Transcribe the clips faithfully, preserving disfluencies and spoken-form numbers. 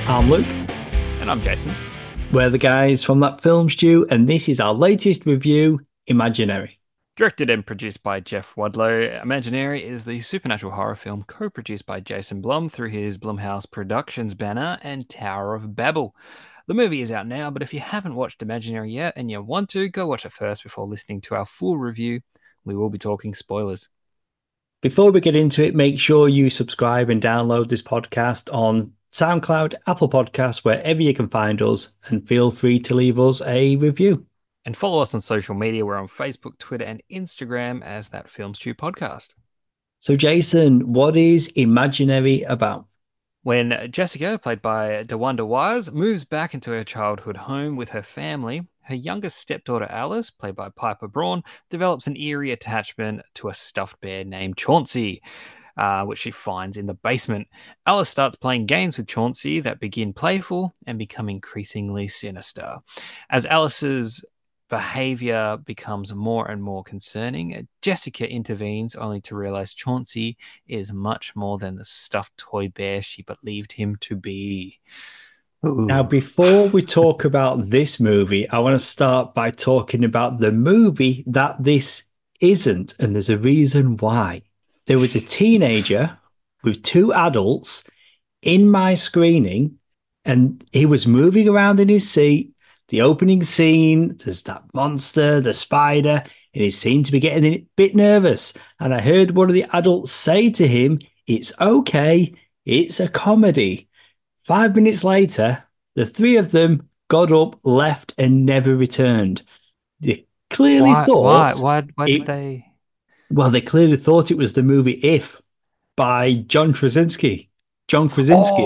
I'm Luke. And I'm Jason. We're the guys from That Film Stew, and this is our latest review, Imaginary. Directed and produced by Jeff Wadlow, Imaginary is the supernatural horror film co-produced by Jason Blum through his Blumhouse Productions banner and Tower of Babel. The movie is out now, but if you haven't watched Imaginary yet and you want to, go watch it first before listening to our full review. We will be talking spoilers. Before we get into it, make sure you subscribe and download this podcast on SoundCloud, Apple Podcasts, wherever you can find us, and feel free to leave us a review. And follow us on social media. We're on Facebook, Twitter, and Instagram as That Film Stew Podcast. So, Jason, what is Imaginary about? When Jessica, played by DeWanda Wise, moves back into her childhood home with her family, her youngest stepdaughter Alice, played by Piper Braun, develops an eerie attachment to a stuffed bear named Chauncey, uh, which she finds in the basement. Alice starts playing games with Chauncey that begin playful and become increasingly sinister. As Alice's behavior becomes more and more concerning, Jessica intervenes only to realize Chauncey is much more than the stuffed toy bear she believed him to be. Ooh. Now, before we talk about this movie, I want to start by talking about the movie that this isn't, and there's a reason why. There was a teenager with two adults in my screening, and he was moving around in his seat. The opening scene, there's that monster, the spider, and he seemed to be getting a bit nervous. And I heard one of the adults say to him, "It's okay, it's a comedy." Five minutes later, the three of them got up, left, and never returned. They clearly why, thought... Why, why, why did it, they... Well, they clearly thought it was the movie If by John Krasinski. John Krasinski.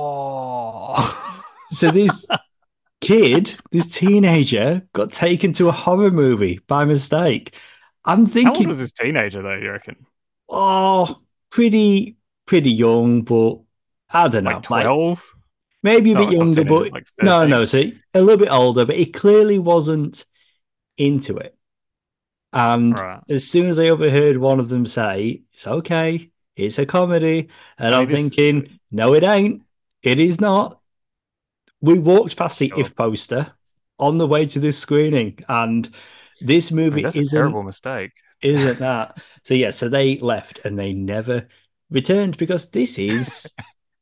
Oh. So this... kid, this teenager, got taken to a horror movie by mistake. I'm thinking... How old was this teenager, though, you reckon? Oh, pretty, pretty young, but I don't know. Like twelve? Like, maybe a no, bit younger, but... like no, no, see, a little bit older, but he clearly wasn't into it. And right. As soon as I overheard one of them say, "It's okay, it's a comedy," and I mean, I'm this... thinking, no, it ain't. It is not. We walked past the sure. If poster on the way to this screening, and this movie I mean, that's isn't a terrible mistake, isn't that? So yeah, so they left and they never returned because this is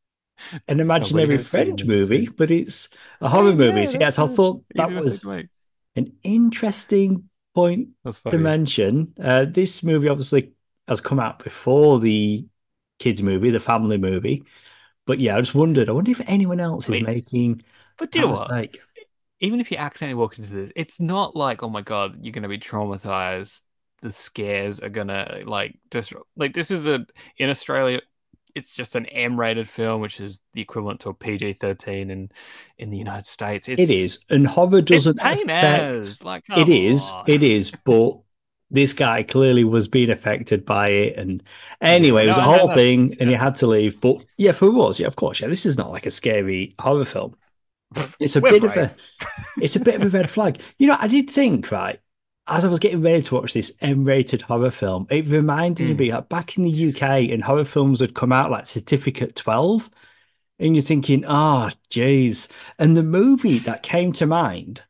an imaginary French movie, but it's a horror oh, movie. Yeah, so yes, I thought that was an interesting point to mention. Uh, this movie obviously has come out before the kids' movie, the family movie. But yeah, I just wondered, I wonder if anyone else is Wait, making but do you know what? Even if you accidentally walk into this, it's not like, oh my God, you're going to be traumatized. The scares are going to like just like this is a in Australia, it's just an M-rated film, which is the equivalent to a P G thirteen in in the United States. It's, it is, and horror doesn't it's affect. As, like, it is, on. it is, but this guy clearly was being affected by it. And anyway, yeah, it was no, a whole no, thing yeah. and he had to leave. But yeah, for us, yeah, of course. Yeah, this is not like a scary horror film. It's a bit brave. of a it's a bit of a red flag. You know, I did think, right, as I was getting ready to watch this M-rated horror film, it reminded mm. me like back in the U K and horror films had come out like Certificate twelve. And you're thinking, oh, geez. And the movie that came to mind,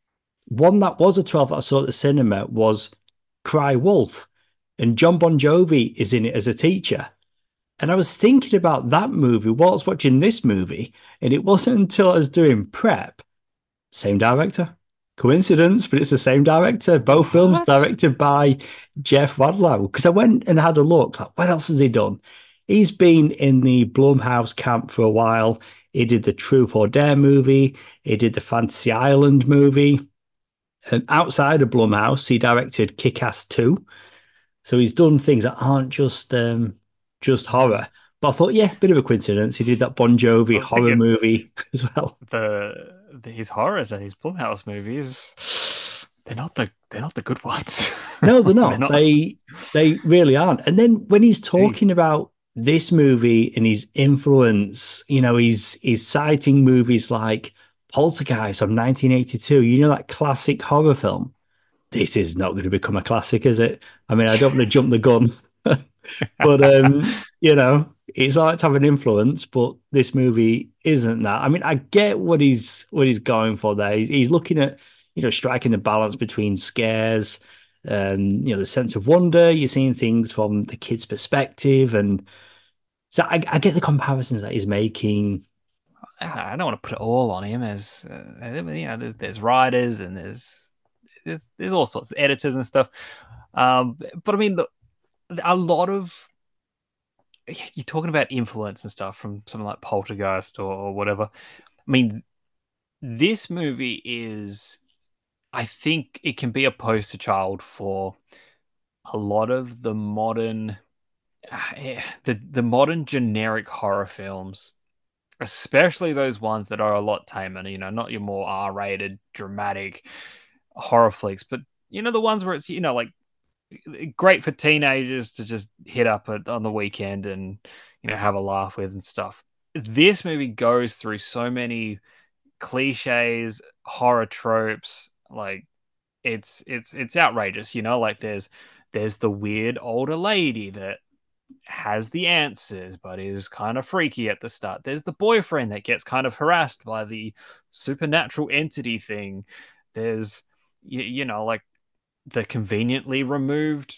one that was a twelve that I saw at the cinema was Cry Wolf, and John Bon Jovi is in it as a teacher. And I was thinking about that movie while I was watching this movie, and it wasn't until I was doing prep, same director. Coincidence, but it's the same director. Both films what? directed by Jeff Wadlow. Because I went and had a look, like, what else has he done? He's been in the Blumhouse camp for a while. He did the Truth or Dare movie. He did the Fantasy Island movie. And outside of Blumhouse, he directed Kick-Ass two. So he's done things that aren't just um, just horror. But I thought, yeah, bit of a coincidence. He did that Bon Jovi horror movie as well. The, the his horrors and his Blumhouse movies, they're not the they're not the good ones. No, they're not. they're not. They they really aren't. And then when he's talking about this movie and his influence, you know, he's he's citing movies like Poltergeist from nineteen eighty-two, you know, that classic horror film. This is not going to become a classic, is it? I mean, I don't want to jump the gun, but, um, you know, It's like to have an influence, but this movie isn't that. I mean, I get what he's what he's going for there. He's, he's looking at, you know, striking the balance between scares, um, you know, the sense of wonder. You're seeing things from the kid's perspective, and so I, I get the comparisons that he's making. I don't want to put it all on him. As uh, you know, there's, there's writers and there's there's there's all sorts of editors and stuff. Um, but I mean, the, a lot of you're talking about influence and stuff from something like Poltergeist or, or whatever. I mean, this movie is, I think, it can be a poster child for a lot of the modern, uh, the the modern generic horror films, especially those ones that are a lot tamer. You know, not your more R-rated, dramatic horror flicks, but you know the ones where it's you know like great for teenagers to just hit up at, on the weekend and you know have a laugh with and stuff. This movie goes through so many cliches, horror tropes, like it's it's it's outrageous, you know, like there's there's the weird older lady that has the answers but is kind of freaky at the start. There's the boyfriend that gets kind of harassed by the supernatural entity thing. There's you, you know like the conveniently removed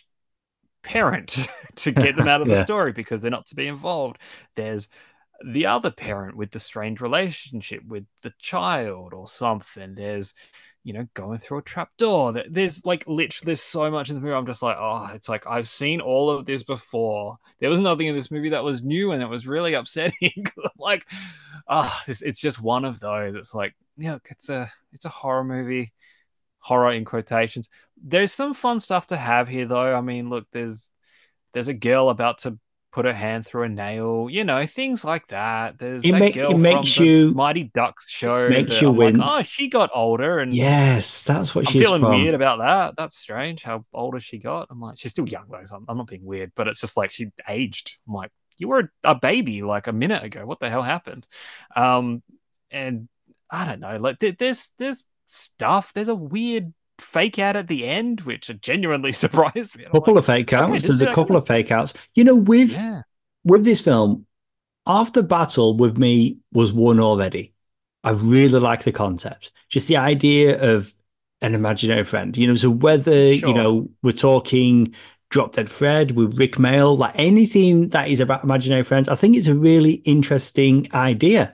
parent to get them out of the Yeah. story because they're not to be involved. There's the other parent with the strange relationship with the child or something. There's, you know, going through a trap door. There's like literally there's so much in the movie. I'm just like, oh, it's like I've seen all of this before. There was nothing in this movie that was new and it was really upsetting. Like, ah, oh, it's, it's just one of those. It's like, yeah, it's a it's a horror movie, horror in quotations. There's some fun stuff to have here, though. I mean, look, there's there's a girl about to put her hand through a nail, you know, things like that. There's It that make it girl from makes the you Mighty Ducks it show makes that you I'm like, wince. oh, she got older, and Yes, that's what I'm she's feeling weird from. about that. That's strange. How older she got? I'm like, she's still young though. So I'm, I'm not being weird, but it's just like she aged. I'm like, you were a baby like a minute ago. What the hell happened? Um, and I don't know. Like there's there's stuff. There's a weird fake out at the end, which genuinely surprised me. And I'm Couple like, of fake okay, outs. didn't There's see a that couple coming. of fake outs. You know, with Yeah, with this film, After Battle with me was won already. I really like the concept. Just the idea of an imaginary friend. You know, so whether, you sure. know, we're talking Drop Dead Fred with Rick Mail, like anything that is about imaginary friends, I think it's a really interesting idea.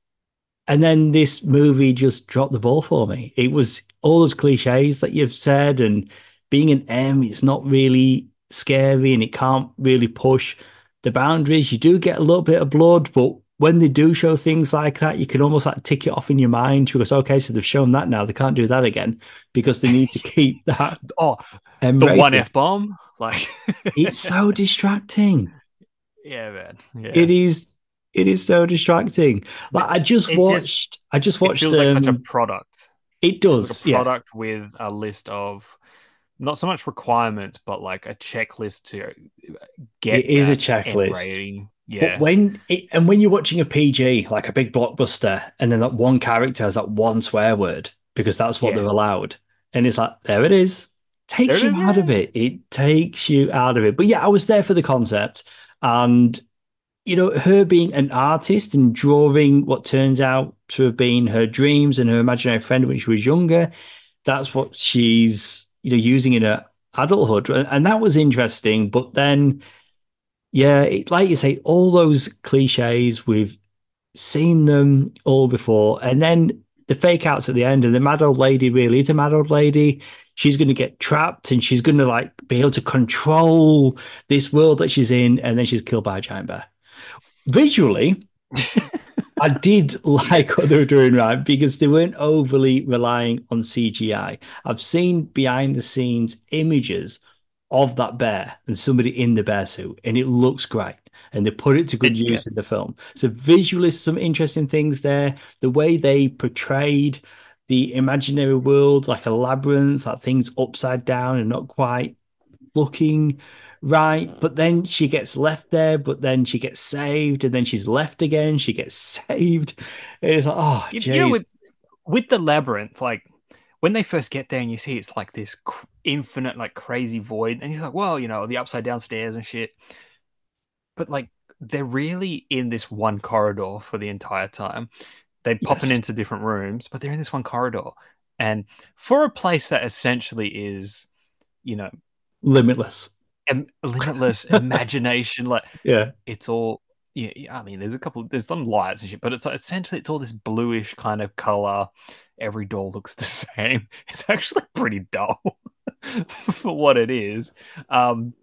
And then this movie just dropped the ball for me. It was all those cliches that you've said, and being an M, it's not really scary and it can't really push the boundaries. You do get a little bit of blood, but when they do show things like that, you can almost like tick it off in your mind because, okay, so they've shown that now. They can't do that again because they need to keep that Oh, M the one rated. F bomb. Like, It's so distracting. yeah, man. It Yeah. is. It is so distracting. Like I just It just watched. I just it watched. feels like such a Um, product. it It feels like a does. Yeah. product with a list of not so much requirements, but like a checklist to It get is a that M checklist. rating. But Yeah. when it, and when you're watching a P G, like a big blockbuster, and then that one character has that one swear word because that's what they're Yeah. allowed, and it's like there it is, There takes it you is. out of Yeah. it. It takes you out of it. But yeah, I was there for the concept, and you know, her being an artist and drawing what turns out to have been her dreams and her imaginary friend when she was younger. That's what she's you know using in her adulthood, and, and that was interesting. But then yeah, it, like you say, all those cliches, we've seen them all before. And then the fake outs at the end, and the mad old lady really is a mad old lady. She's going to get trapped and she's going to like be able to control this world that she's in. And then she's killed by a giant bear. Visually, I did Yeah. like what they were doing right because they weren't overly relying on C G I. I've seen behind the scenes images of that bear and somebody in the bear suit, and it looks great. And they put it to good It, yeah. use in the film. So visually, some interesting things there. The way they portrayed the imaginary world, like a labyrinth, like things upside down and not quite looking right. But then she gets left there, but then she gets saved, and then she's left again. She gets saved. It's like, oh, You, you know, jeez. with with the labyrinth, like when they first get there and you see it's like this cr- infinite, like crazy void, and he's like, well, you know, the upside down stairs and shit. But like they're really in this one corridor for the entire time. They're popping Yes, into different rooms, but they're in this one corridor. And for a place that essentially is, you know, limitless. em- limitless imagination, like Yeah, it's all, yeah, yeah, I mean, there's a couple, there's some lights and shit, but it's like, essentially it's all this bluish kind of color. Every door looks the same. It's actually pretty dull for what it is. Um,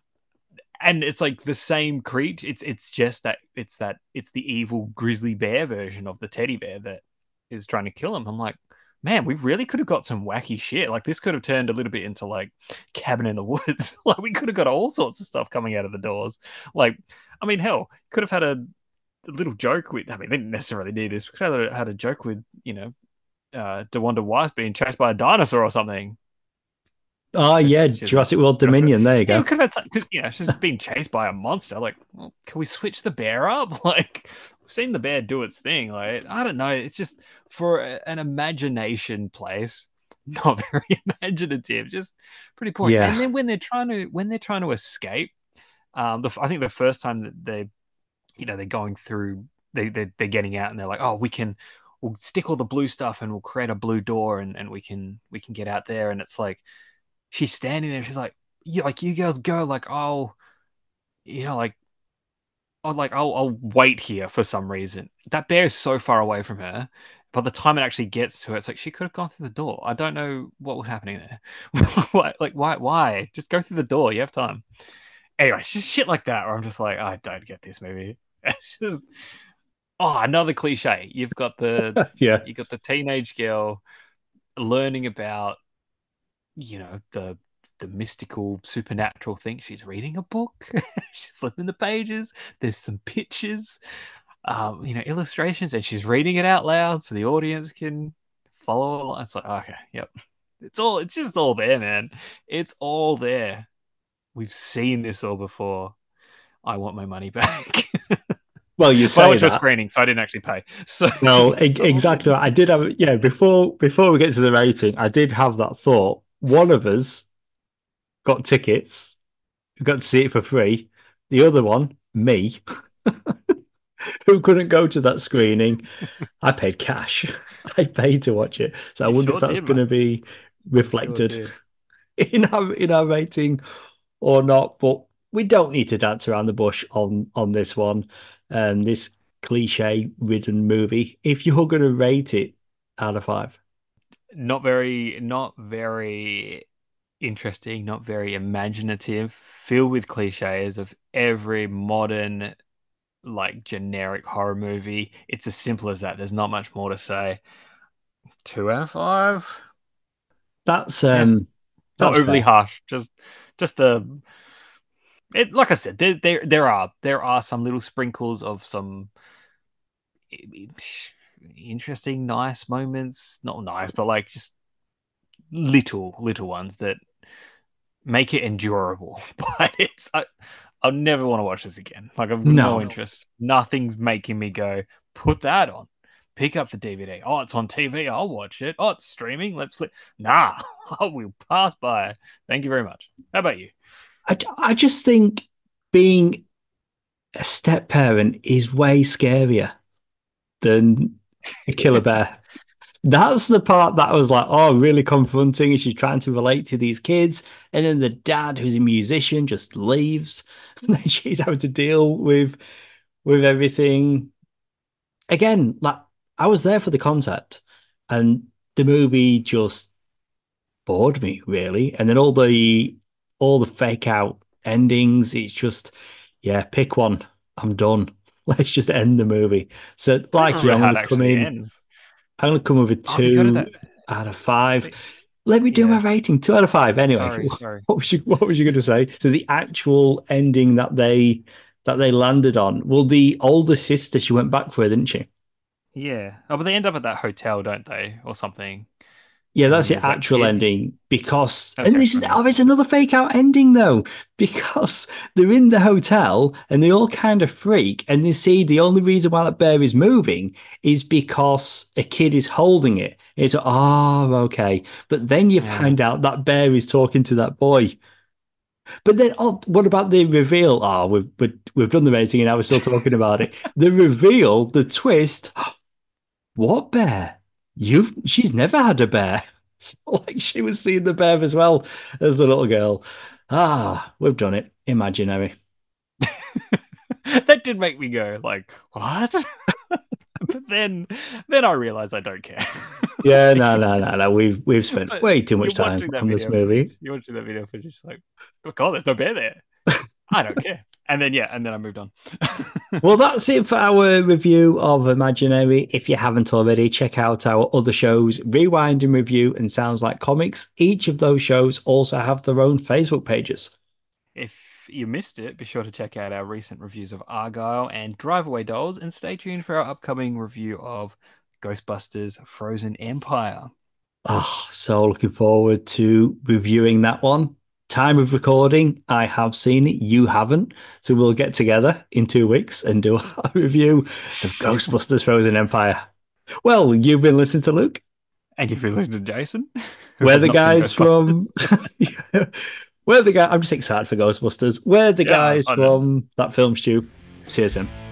and it's like the same creature. It's it's just that it's that it's the evil grizzly bear version of the teddy bear that is trying to kill him. I'm like, man, we really could have got some wacky shit. Like this could have turned a little bit into like Cabin in the Woods. Like we could have got all sorts of stuff coming out of the doors. Like, I mean, hell, could have had a, a little joke with. I mean, they didn't necessarily need this. We could have had a joke with, you know, uh, DeWanda Wise being chased by a dinosaur or something. oh Just, yeah, just Jurassic World Dominion. There you yeah, we go. could have had because you know she's being chased by a monster. Like, well, can we switch the bear up? Like, we've seen the bear do its thing. Like, I don't know. It's just for a, an imagination place, not very imaginative. Just pretty boring. And Yeah, then when they're trying to when they're trying to escape, um, the, I think the first time that they, you know, they're going through, they they they're getting out and they're like, oh, we can. We'll stick all the blue stuff and we'll create a blue door and, and we can we can get out there and it's like she's standing there. She's like, "You like you girls go. Like I'll, you know, like I'll like I'll I'll wait here for some reason." That bear is so far away from her. By the time it actually gets to her, it's like she could have gone through the door. I don't know what was happening there. Why, like why why just go through the door? You have time. Anyway, it's just shit like that where I'm just like, I don't get this movie. It's just oh another cliche. You've got the yeah. you got the teenage girl learning about you know the the mystical supernatural thing. She's reading a book. She's flipping the pages. There's some pictures, um, you know, illustrations, and she's reading it out loud so the audience can follow along. It's like, okay, yep. It's all it's just all there, man. It's all there. We've seen this all before. I want my money back. Well, you But I say went to a that. screening, so I didn't actually pay. So No, e- I will get exactly. I did have, yeah, before before we get to the rating, I did have that thought. One of us got tickets, we got to see it for free. The other one, me, who couldn't go to that screening, I paid cash. I paid to watch it. So I you wonder if sure that's did, going to mate. be You sure reflected did. in our in our rating or not. But we don't need to dance around the bush on on this one. Um, this cliche-ridden movie. If you're going to rate it out of five. Not very, not very interesting, not very imaginative, filled with cliches of every modern, like generic horror movie. It's as simple as that. There's not much more to say. Two out of five. That's Yeah, um not that's overly fair. harsh. Just, just a. It, like I said, there, there, there are there are some little sprinkles of some interesting, nice moments. Not nice, but like just little, little ones that make it endurable. But it's I, I'll never want to watch this again. Like I've got no No, interest. Nothing's making me go put that on. Pick up the D V D. Oh, it's on T V. I'll watch it. Oh, it's streaming. Let's flip. Nah, I will pass by. Thank you very much. How about you? I I just think being a step parent is way scarier than a killer bear. That's the part that was like, oh, really confronting. She's trying to relate to these kids. And then the dad, who's a musician, just leaves. And then she's having to deal with with everything. Again, like I was there for the concept. And the movie just bored me, really. And then all the all the fake out endings, it's just, yeah, pick one. I'm done. Let's just end the movie. So I don't like you, remember I'm how gonna it come actually in ends. I'm going to come with a Oh, have you got it two that? out of five. But, Let me do my yeah. rating. Two out of five. Anyway, Sorry, sorry. what was you what was you going to say? So the actual ending that they that they landed on. Well, the older sister, she went back for it, didn't she? Yeah. Oh, but they end up at that hotel, don't they, or something? Yeah, And that's then the there's that actual kid. ending because, That's and the this actual is, ending. oh, there's another fake out ending though, because they're in the hotel and they all kind of freak and they see the only reason why that bear is moving is because a kid is holding it. It's, oh, okay. But then you Yeah. find out that bear is talking to that boy. But then, oh, what about the reveal? Oh, we've we've, we've done the rating and now we're still talking about it. The reveal, the twist. What bear? You've she's never had a bear. Like she was seeing the bear as well as the little girl. Ah, we've done it. Imaginary. That did make me go like, what? But then, then I realized I don't care. Yeah, no, no, no, no. We've we've spent But way too much you're time watching that on this video movie. footage. You're watching that video footage, just like, oh god, there's no bear there. I don't care. And then yeah, and then I moved on. Well, that's it for our review of Imaginary. If you haven't already, check out our other shows, Rewind and Review and Sounds Like Comics. Each of those shows also have their own Facebook pages. If you missed it, be sure to check out our recent reviews of Argyle and Drive Away Dolls, and stay tuned for our upcoming review of Ghostbusters Frozen Empire. Oh, so looking forward to reviewing that one. Time of recording, I have seen it, you haven't. So we'll get together in two weeks and do a review of Ghostbusters Frozen Empire. Well, you've been listening to Luke. And you've been listening to Jason. We're the guys from. We're the guy. I'm just excited for Ghostbusters. We're the Yeah, guys fun, from that film stew. See you soon.